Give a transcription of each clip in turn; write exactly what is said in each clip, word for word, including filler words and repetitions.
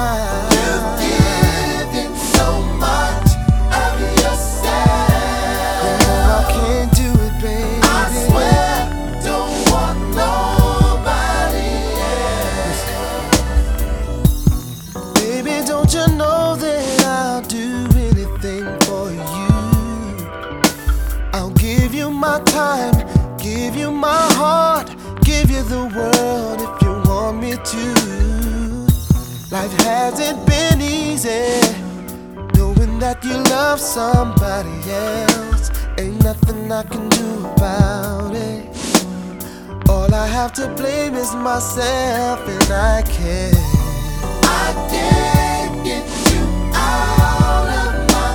You've given so much of yourself. You know I can't do it, baby. I swear, don't want nobody else. Baby, don't you know that I'll do anything for you? I'll give you my time, give you my heart, give you the world if you want me to. Life hasn't been easy, knowing that you love somebody else. Ain't nothing I can do about it. All I have to blame is myself, and I can't. I can't get you out of my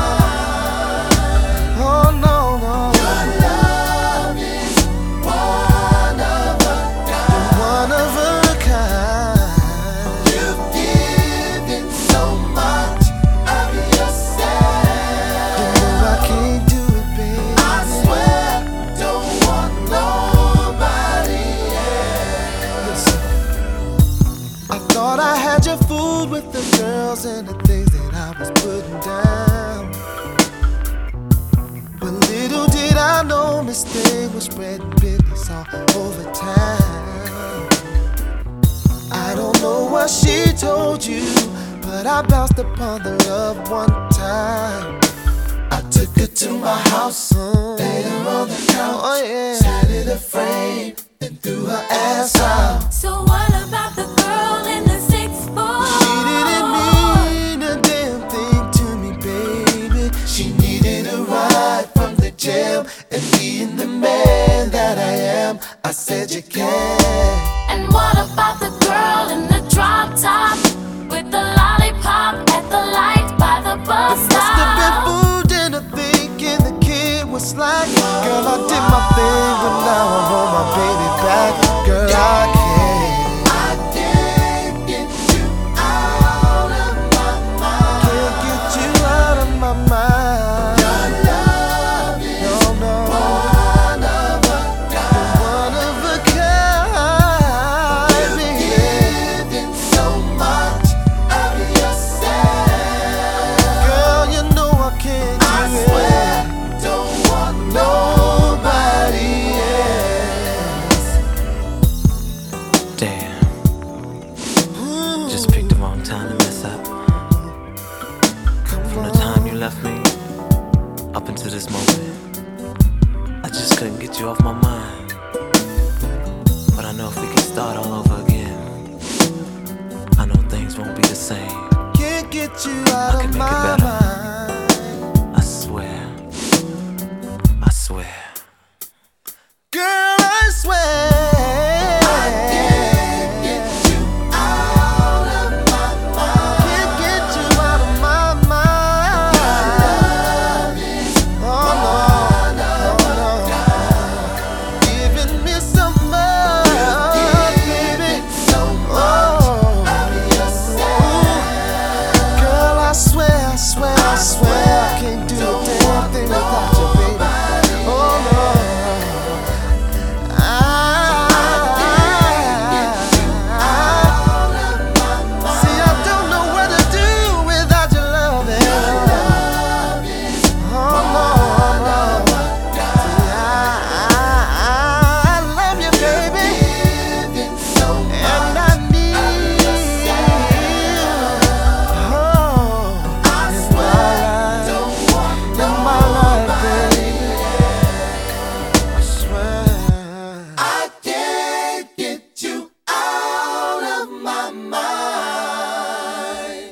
mind. Oh no, no. Your love is one of a kind. One of a kind. You've given so much of yourself. You know I can't do it, baby. I swear, don't want nobody else. Listen, I thought I had you fooled with the girls and the things that I was putting down. But little did I know Miss Thing was spreading business all over town. I don't know what she told you, but I bounced upon the love one time. I took her to my house, laid her on the couch, Oh yeah. sat in a frame, then threw her ass out. So what about the girl in the sixth floor? She didn't mean a damn thing to me, baby. She needed a ride from the jail, and being the man that I am, I said you can. And what about the girl in the drop top with the lollipop at the light by the bus Must have been stop? fooled into thinking the kid was slack. Girl, I did my thing, but now I want my baby back. Girl, I can't, I can't get you out of my mind. can't get you out of my mind. Your love is No, no, one of a kind. one of a kind, baby. Given so much of yourself. Girl, you know I can't I do swear, it. don't want nobody else. Damn, just picked the wrong time to mess up. From the time you left me up until this moment, I just couldn't get you off my mind. But I know if we can start all over again, I know things won't be the same. Can't get you out I can of make it my better.